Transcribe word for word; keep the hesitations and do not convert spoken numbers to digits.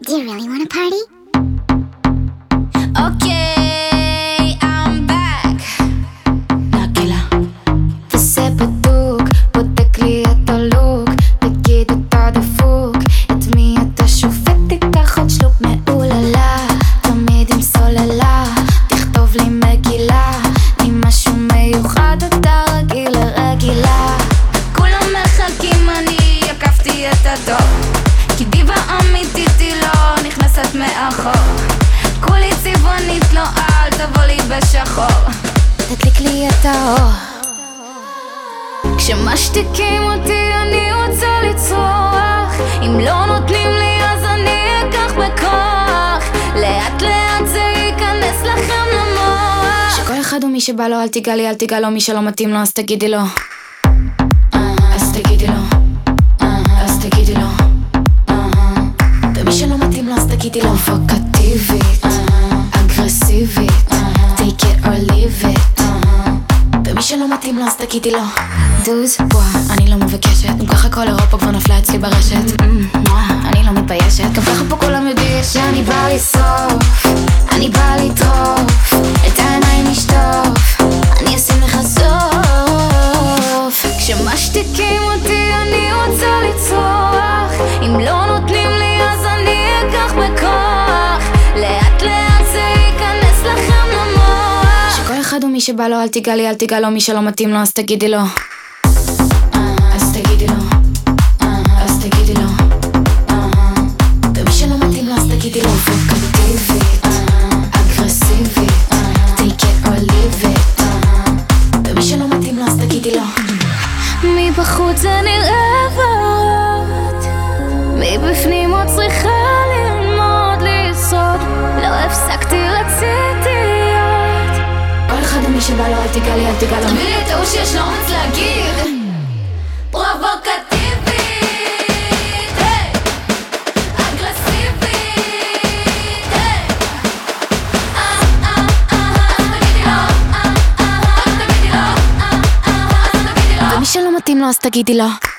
Do you really want to party? Okay, I'm back. נקילה. וזה בדוק, בודק לי את הלוק. תגיד אתה דפוק, את מי אתה שופט? תיקח עוד שלוק מעוללה, תמיד עם סוללה. תכתוב לי מגילה, עם משהו מיוחד אתה רגיל לרגילה. כולם מחכים, אני עקפתי את הדור, כי דיבה אמיתית היא לא נכנסת מאחור. כולי צבעונית, לא אל תבוא לי בשחור. תדליק לי את האור. כשמשתיקים אותי אני רוצה לצרוח. אם לא נותנים לי אז אני אקח בכוח. לאט לאט זה ייכנס לכם למוח. שכל אחד הוא מי שבא לו, אל תיגע לי, אל תיגע לו. מי שלא מתאים לו אז תגידי לו. אז תגידי לו. אז תגידי לו. ומי שלא מתאים לו אז תגידי לו. פרובוקטיבית, אגרסיבית, take it or leave it. ומי שלא מתאים לו אז תגידי לו. דוז, בואה, אני לא מבקשת. גם ככה כל אירופה כבר נפלה אצלי ברשת. אני לא מתביישת. גם ככה פה כולם יודעים שאני בא לשרוף, אני בא לטרוף, את העיניים לשטוף, אני אשים לך סוף. כשמשתיקים אותי אני רוצה לצרוח. אם לא נותנים לי אז אני אקח בכוח. לאט לאט זה ייכנס לכם למוח. שכל אחד הוא מי שבא לו, אל תיגע לי, אל תיגע לו. מי שלא מתאים לו אז תגידי לו. אז תגידי לו. אז תגידי לו. ומי שלא מתאים לו אז תגידי לו. פרובוקטיבית, אגרסיבית, take it or leave it. ומי שלא מתאים לו אז תגידי לו. מבחוץ זה נראה ורוד, מבפנים עוד צריכה ללמוד לשרוד. לא הפסקתי, רציתי להיות. כל אחד הוא מי שבא לו, אל תיגע לי, אל תיגע לו. תביא לי את ההוא שיש לו אומץ להגיד. פרובוקטיבית, היי, אגרסיבית, היי. אה, אה, אה, אז תגידי לו. אה, אה, אז תגידי לו. אה, אה, אז תגידי לו. ומי שלא מתאים לו אז תגידי לו.